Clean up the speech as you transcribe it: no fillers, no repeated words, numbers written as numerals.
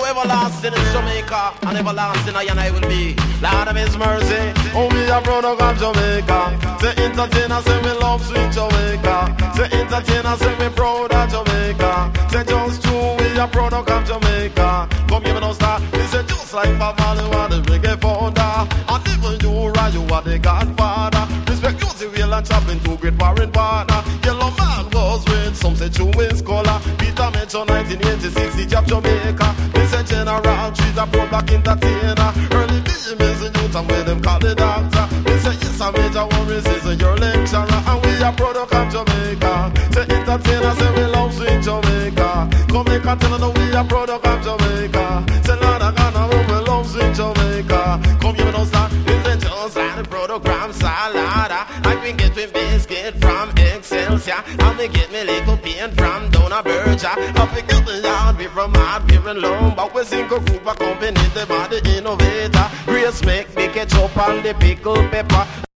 everlasting in Jamaica, and everlasting I will be. Lord of His mercy. Oh, we are product of Jamaica. Say entertainer, say we love sweet Jamaica. Say entertainer, say we proud of Jamaica. Say just true, we are product of Jamaica. Come here, no star. We say just like Bob Marley, what the reggae founder. And even you, right, you are the Godfather. Respect you, the wheel and chopping, two great foreign partner. Yellow man was with some say true in scholar. Peter mentioned 1986, he dropped Jamaica. We say general, trees are pro-black entertainer. Early beginnings in youth, and where them call the doctor. We say yes, a major worries is your lecturer. And we are product of Jamaica. Say entertainer, say we love sweet Jamaica. Come make a tell us we are product of Jamaica. Say Lord, I got we love sweet Jamaica. Come here, don't stop. It's just like the program salada. I can get me biscuit from Excelsior. And me get me little paint from Donna Berger. I forget the yard, we from hard, we in long. But we sing a group of company, they are the innovator. Grace make me ketchup and the pickle pepper.